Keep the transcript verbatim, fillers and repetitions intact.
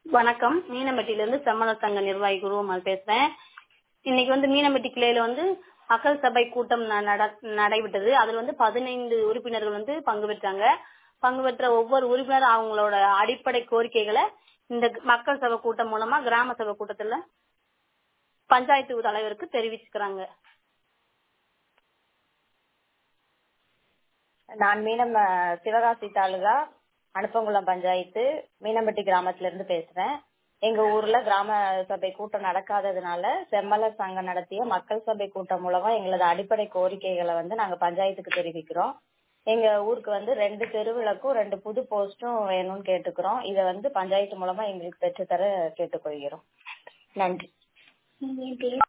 வணக்கம். மீனம்பட்டியிலிருந்து செம்மல சங்க நிர்வாகி குருவம்மாள் பேசுறேன். இன்னைக்கு வந்து மீனம்பட்டி கிளையில வந்து மக்கள் சபை கூட்டம் ந- நட- நடைபெற்றது. அதுல வந்து பதினைந்து உறுப்பினர்கள் வந்து பங்கு பெற்றாங்க. பங்கு பெற்ற ஒவ்வொரு உறுப்பினரும் அவங்களோட அடிப்படை கோரிக்கைகளை இந்த மக்கள் சபை கூட்டம் மூலமா கிராம சபை கூட்டத்துல பஞ்சாயத்து தலைவருக்கு தெரிவிச்சுக்கிறாங்க. நான் மீனம் அஹ், சிவகாசி தாலுகா அனுப்பங்குளம் பஞ்சாயத்து மீனம்பட்டி கிராமத்துல இருந்து பேசுறேன். எங்க ஊர்ல கிராம சபை கூட்டம் நடக்காததுனால செம்மலர் சங்கம் நடத்திய மக்கள் சபை கூட்டம் மூலமா எங்களது அடிப்படை கோரிக்கைகளை வந்து நாங்க பஞ்சாயத்துக்கு தெரிவிக்கிறோம். எங்க ஊருக்கு வந்து ரெண்டு தெருவிளக்கும் ரெண்டு புது போஸ்டும் வேணும்னு கேட்டுக்கிறோம். இதை வந்து பஞ்சாயத்து மூலமா எங்களுக்கு பெற்றுத்தர கேட்டுக்கொள்கிறோம். நன்றி.